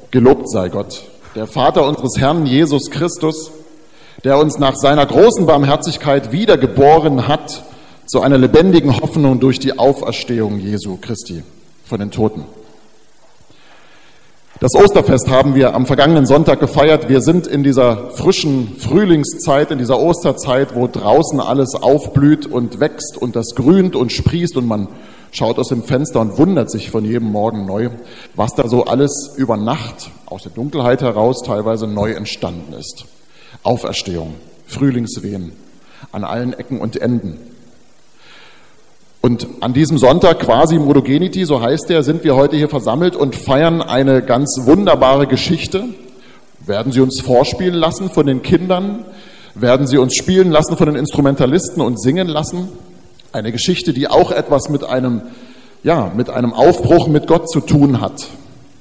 Gelobt sei Gott, der Vater unseres Herrn Jesus Christus, der uns nach seiner großen Barmherzigkeit wiedergeboren hat zu einer lebendigen Hoffnung durch die Auferstehung Jesu Christi von den Toten. Das Osterfest haben wir am vergangenen Sonntag gefeiert. Wir sind in dieser frischen Frühlingszeit, in dieser Osterzeit, wo draußen alles aufblüht und wächst und das grünt und sprießt und man schaut aus dem Fenster und wundert sich von jedem Morgen neu, was da so alles über Nacht aus der Dunkelheit heraus teilweise neu entstanden ist. Auferstehung, Frühlingswehen an allen Ecken und Enden. Und an diesem Sonntag, quasi Modogenity, so heißt der, sind wir heute hier versammelt und feiern eine ganz wunderbare Geschichte. Werden Sie uns vorspielen lassen von den Kindern? Werden Sie uns spielen lassen von den Instrumentalisten und singen lassen? Eine Geschichte, die auch etwas mit einem Aufbruch mit Gott zu tun hat.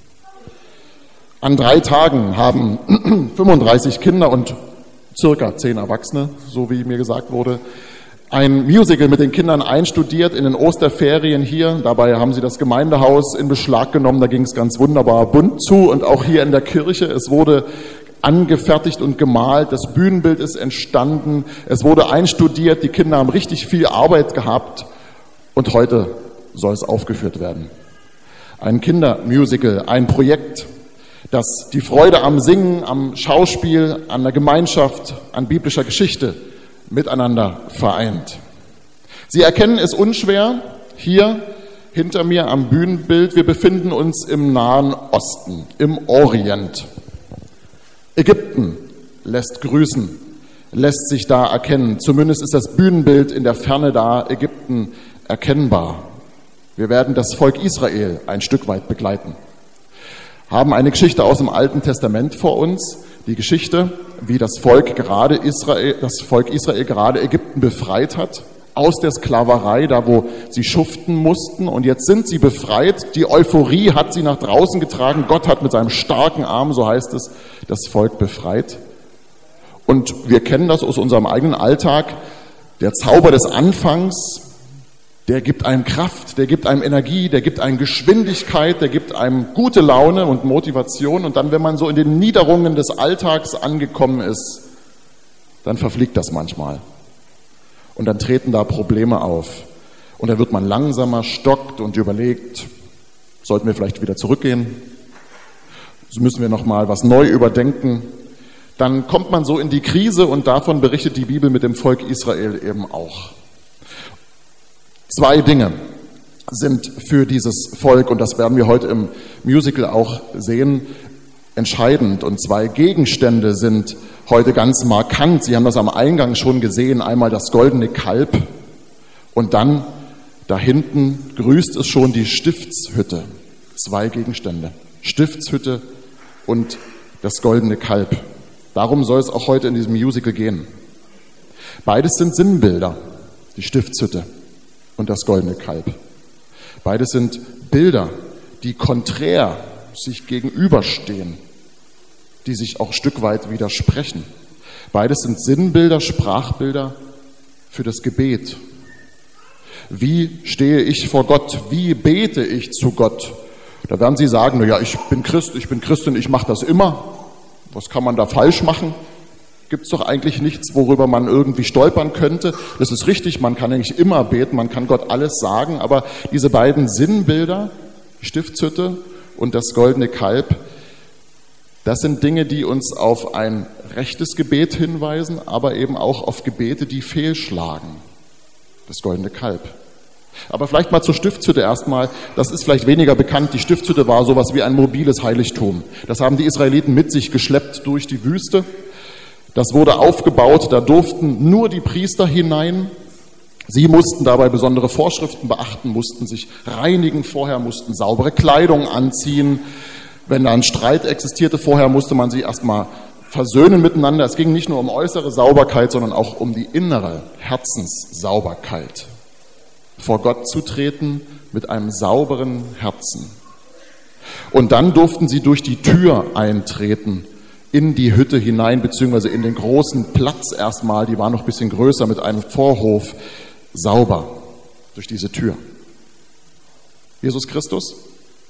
An 3 Tagen haben 35 Kinder und circa 10 Erwachsene, so wie mir gesagt wurde, ein Musical mit den Kindern einstudiert in den Osterferien hier. Dabei haben sie das Gemeindehaus in Beschlag genommen. Da ging es ganz wunderbar bunt zu. Und auch hier in der Kirche. Es wurde angefertigt und gemalt. Das Bühnenbild ist entstanden. Es wurde einstudiert. Die Kinder haben richtig viel Arbeit gehabt. Und heute soll es aufgeführt werden. Ein Kindermusical, ein Projekt, das die Freude am Singen, am Schauspiel, an der Gemeinschaft, an biblischer Geschichte miteinander vereint. Sie erkennen es unschwer, hier hinter mir am Bühnenbild, wir befinden uns im Nahen Osten, im Orient. Ägypten lässt grüßen, lässt sich da erkennen. Zumindest ist das Bühnenbild in der Ferne da, Ägypten, erkennbar. Wir werden das Volk Israel ein Stück weit begleiten. Haben eine Geschichte aus dem Alten Testament vor uns, die Geschichte, wie das Volk Israel gerade Ägypten befreit hat, aus der Sklaverei, da wo sie schuften mussten. Und jetzt sind sie befreit. Die Euphorie hat sie nach draußen getragen. Gott hat mit seinem starken Arm, so heißt es, das Volk befreit. Und wir kennen das aus unserem eigenen Alltag. Der Zauber des Anfangs, der gibt einem Kraft, der gibt einem Energie, der gibt einem Geschwindigkeit, der gibt einem gute Laune und Motivation. Und dann, wenn man so in den Niederungen des Alltags angekommen ist, dann verfliegt das manchmal. Und dann treten da Probleme auf. Und dann wird man langsamer, stockt und überlegt, sollten wir vielleicht wieder zurückgehen? So müssen wir nochmal was neu überdenken. Dann kommt man so in die Krise und davon berichtet die Bibel mit dem Volk Israel eben auch. 2 Dinge sind für dieses Volk, und das werden wir heute im Musical auch sehen, entscheidend. Und 2 Gegenstände sind heute ganz markant. Sie haben das am Eingang schon gesehen. Einmal das goldene Kalb und dann da hinten grüßt es schon die Stiftshütte. 2 Gegenstände. Stiftshütte und das goldene Kalb. Darum soll es auch heute in diesem Musical gehen. Beides sind Sinnbilder. Die Stiftshütte und das goldene Kalb. Beides sind Bilder, die konträr sich gegenüberstehen, die sich auch ein Stück weit widersprechen. Beides sind Sinnbilder, Sprachbilder für das Gebet. Wie stehe ich vor Gott? Wie bete ich zu Gott? Da werden Sie sagen, naja, ich bin Christ, ich bin Christin, ich mache das immer. Was kann man da falsch machen? Gibt es doch eigentlich nichts, worüber man irgendwie stolpern könnte. Das ist richtig, man kann eigentlich immer beten, man kann Gott alles sagen, aber diese beiden Sinnbilder, die Stiftshütte und das goldene Kalb, das sind Dinge, die uns auf ein rechtes Gebet hinweisen, aber eben auch auf Gebete, die fehlschlagen. Das goldene Kalb. Aber vielleicht mal zur Stiftshütte erstmal. Das ist vielleicht weniger bekannt. Die Stiftshütte war sowas wie ein mobiles Heiligtum. Das haben die Israeliten mit sich geschleppt durch die Wüste. Das wurde aufgebaut, da durften nur die Priester hinein. Sie mussten dabei besondere Vorschriften beachten, mussten sich reinigen vorher, mussten saubere Kleidung anziehen. Wenn da ein Streit existierte vorher, musste man sie erstmal versöhnen miteinander. Es ging nicht nur um äußere Sauberkeit, sondern auch um die innere Herzenssauberkeit. Vor Gott zu treten mit einem sauberen Herzen. Und dann durften sie durch die Tür eintreten, in die Hütte hinein, beziehungsweise in den großen Platz erstmal, die war noch ein bisschen größer, mit einem Vorhof, sauber durch diese Tür. Jesus Christus,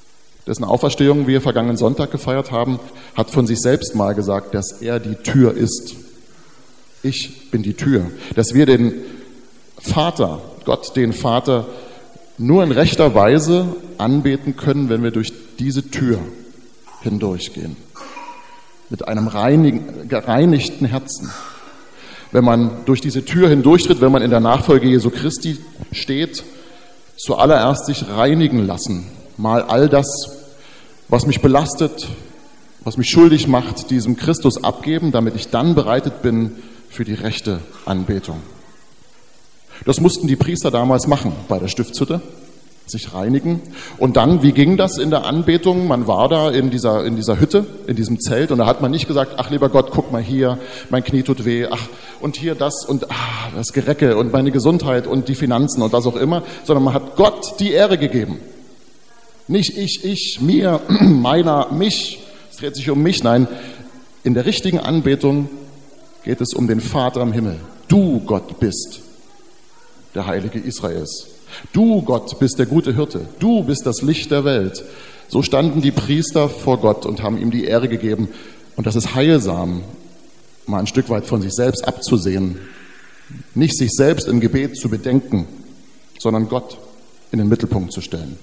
dessen Auferstehung wir vergangenen Sonntag gefeiert haben, hat von sich selbst mal gesagt, dass er die Tür ist. Ich bin die Tür. Dass wir den Vater, Gott den Vater, nur in rechter Weise anbeten können, wenn wir durch diese Tür hindurchgehen. Mit einem gereinigten Herzen. Wenn man durch diese Tür hindurchtritt, wenn man in der Nachfolge Jesu Christi steht, zuallererst sich reinigen lassen. Mal all das, was mich belastet, was mich schuldig macht, diesem Christus abgeben, damit ich dann bereitet bin für die rechte Anbetung. Das mussten die Priester damals machen bei der Stiftshütte, sich reinigen. Und dann, wie ging das in der Anbetung? Man war da in dieser Hütte, in diesem Zelt, und da hat man nicht gesagt, ach lieber Gott, guck mal hier, mein Knie tut weh, ach und hier das und das Gerecke und meine Gesundheit und die Finanzen und was auch immer, sondern man hat Gott die Ehre gegeben. Nicht ich, mir, meiner, mich, es dreht sich um mich. Nein, in der richtigen Anbetung geht es um den Vater im Himmel. Du, Gott, bist der Heilige Israels. Du, Gott, bist der gute Hirte. Du bist das Licht der Welt. So standen die Priester vor Gott und haben ihm die Ehre gegeben. Und das ist heilsam, mal ein Stück weit von sich selbst abzusehen. Nicht sich selbst im Gebet zu bedenken, sondern Gott in den Mittelpunkt zu stellen.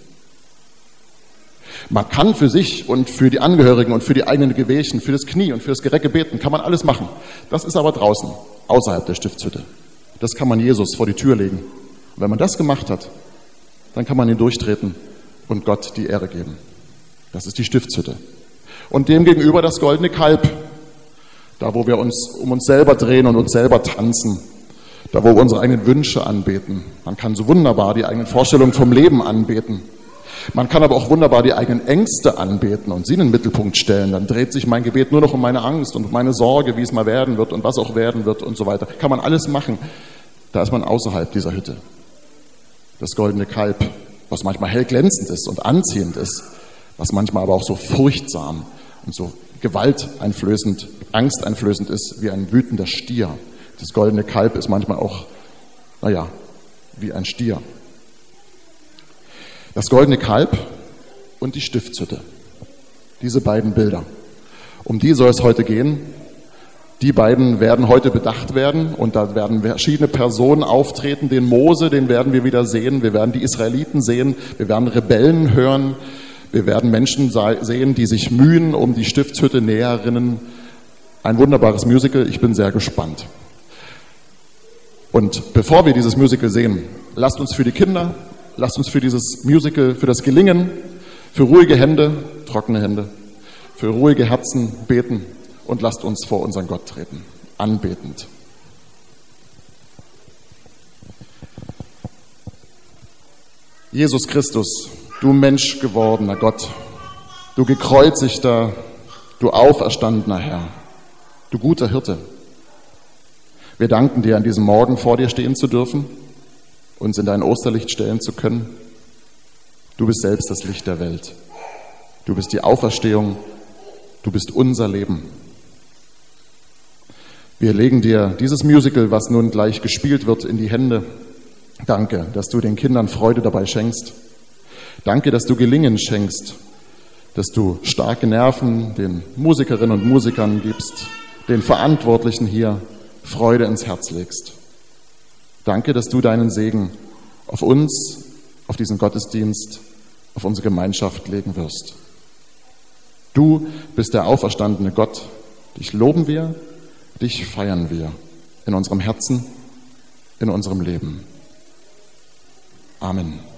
Man kann für sich und für die Angehörigen und für die eigenen Gebeten, für das Knie und für das Gerecke beten, kann man alles machen. Das ist aber draußen, außerhalb der Stiftshütte. Das kann man Jesus vor die Tür legen. Und wenn man das gemacht hat, dann kann man ihn durchtreten und Gott die Ehre geben. Das ist die Stiftshütte. Und demgegenüber das goldene Kalb. Da, wo wir uns um uns selber drehen und uns selber tanzen. Da, wo wir unsere eigenen Wünsche anbeten. Man kann so wunderbar die eigenen Vorstellungen vom Leben anbeten. Man kann aber auch wunderbar die eigenen Ängste anbeten und sie in den Mittelpunkt stellen. Dann dreht sich mein Gebet nur noch um meine Angst und um meine Sorge, wie es mal werden wird und was auch werden wird und so weiter. Kann man alles machen. Da ist man außerhalb dieser Hütte. Das goldene Kalb, was manchmal hell glänzend ist und anziehend ist, was manchmal aber auch so furchtsam und so gewalteinflößend, angsteinflößend ist wie ein wütender Stier. Das goldene Kalb ist manchmal auch, wie ein Stier. Das goldene Kalb und die Stiftshütte. Diese beiden Bilder. Um die soll es heute gehen. Die beiden werden heute bedacht werden und da werden verschiedene Personen auftreten. Den Mose, den werden wir wieder sehen. Wir werden die Israeliten sehen. Wir werden Rebellen hören. Wir werden Menschen sehen, die sich mühen um die Stiftshütte näher rinnen. Ein wunderbares Musical. Ich bin sehr gespannt. Und bevor wir dieses Musical sehen, lasst uns für die Kinder, lasst uns für dieses Musical, für das Gelingen, für ruhige Hände, trockene Hände, für ruhige Herzen beten und lasst uns vor unseren Gott treten, anbetend. Jesus Christus, du Mensch gewordener Gott, du gekreuzigter, du auferstandener Herr, du guter Hirte. Wir danken dir, an diesem Morgen vor dir stehen zu dürfen, uns in dein Osterlicht stellen zu können. Du bist selbst das Licht der Welt. Du bist die Auferstehung. Du bist unser Leben. Wir legen dir dieses Musical, was nun gleich gespielt wird, in die Hände. Danke, dass du den Kindern Freude dabei schenkst. Danke, dass du Gelingen schenkst, dass du starke Nerven den Musikerinnen und Musikern gibst, den Verantwortlichen hier Freude ins Herz legst. Danke, dass du deinen Segen auf uns, auf diesen Gottesdienst, auf unsere Gemeinschaft legen wirst. Du bist der auferstandene Gott. Dich loben wir, dich feiern wir in unserem Herzen, in unserem Leben. Amen.